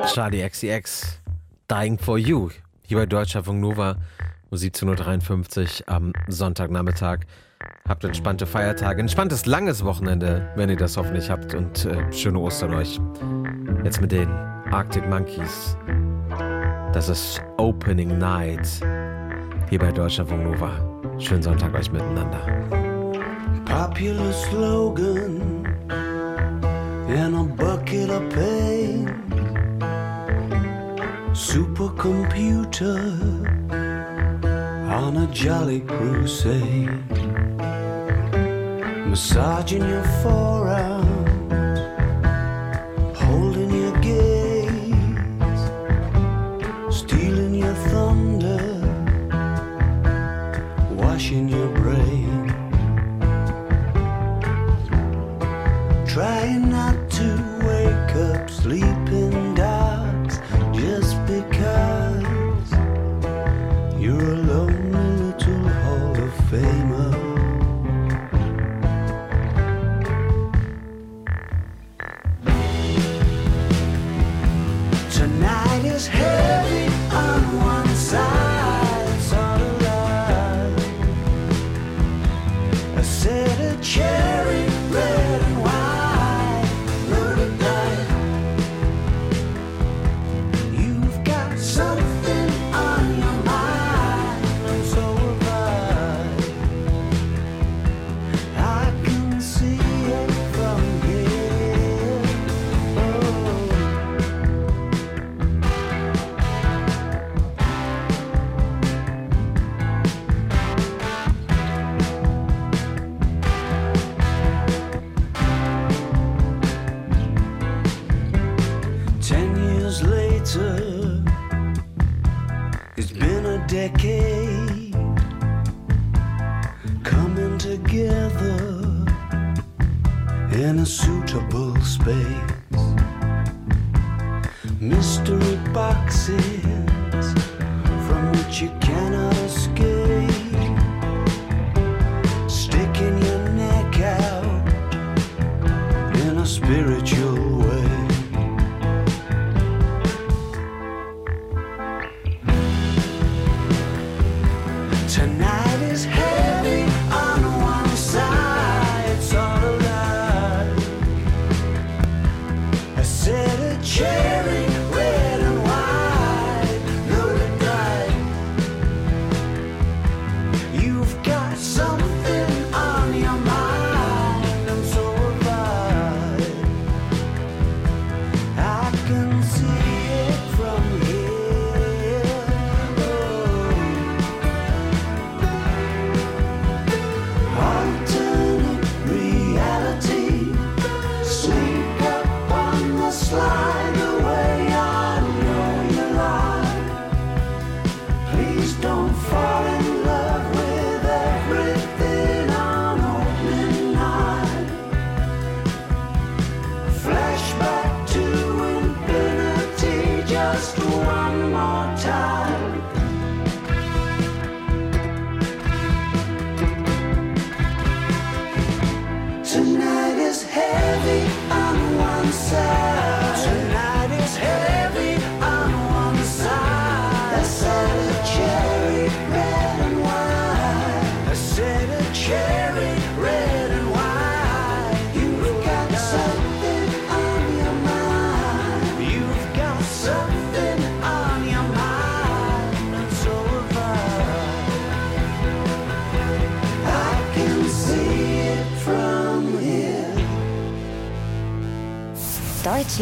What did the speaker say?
Charli XCX, Dying for You, hier bei Deutschlandfunk Nova, um 17.53 Uhr am Sonntagnachmittag. Habt entspannte Feiertage, entspanntes langes Wochenende, wenn ihr das hoffentlich habt, und schöne Ostern euch. Jetzt mit den Arctic Monkeys. Das ist Opening Night hier bei Deutschlandfunk Nova. Schönen Sonntag euch miteinander. Popular slogan in a bucket of pain. Supercomputer on a jolly crusade. Massaging your forearms, holding your gaze, stealing your thunder, washing your brain. Trying not to wake up sleeping dogs just because you're a lonely little Hall of Famer. Tonight is heavy on one side, it's all alive. I said a cherry red and white, loaded dice. You've got something on your mind, and so have I can see it from here. Oh. 10 years later, it's been a decade coming together in a suitable space. Mystery boxes from which you cannot escape, sticking your neck out in a spiritual way. Tonight is heavy on one side, it's all alive. I said a cherry red and white, loaded dice. You've got something on your mind, and so have I can see it from here. Alternate reality, sneak up on the slide away, I know you lie. Please don't fall in love with everything on opening night. Flashback to infinity, just one more time. Tonight is heavy on one side. Tonight is heavy on one side. I said a cherry red and white. I said a cherry red and white. You've got something on your mind. You've got something on your mind, and so have I can see it from here. Deutsch